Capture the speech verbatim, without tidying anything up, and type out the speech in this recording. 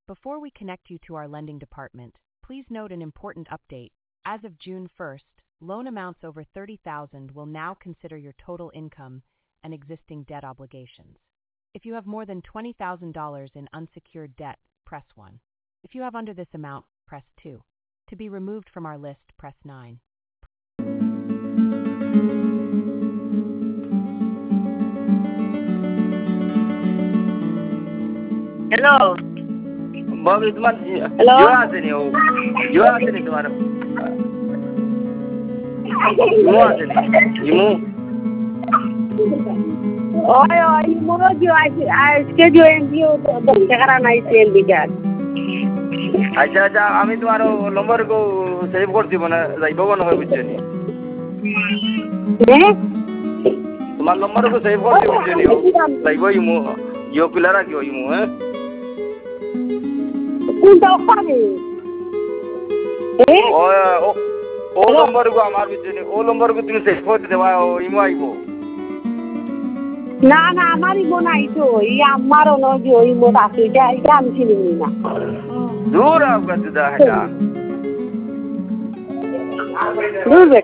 Before we connect you to our lending department, please note an important update. As of June first, loan amounts over thirty thousand dollars will now consider your total income and existing debt obligations. If you have more than twenty thousand dollars in unsecured debt, press one. If you have under this amount, press two. To be removed from our list, press nine. Hello. Bobby, तुम्हार Hello? जो आते नहीं हो, जो आते नहीं तुम्हारा, जो आते नहीं, इमू, Oye, oye, moro yo, es que yo envío donde agarran ahí se envían. अच्छा अच्छा, आमी तुम्हारो नंबर को सेव कर दी बना, जाइबो बना है बुझे नहीं, ¿Eh? तुम्हार नंबर को सेव कर दी बुझे नहीं हो, जाइबो इमू, यो पिलारा क्यों इमू है? ¿Cuánto pague? ¿Eh? ओए ओ ओ नंबर को हमार बुझे नहीं, ओ नंबर को तुम सेव कर दे वायो इमू आइबो। না না আমারই বোন আইতো এই আমারও নয় যে ওই মোট আছে এটা এটা আমি চিনি না दूर आपका सीधा है क्या? দূর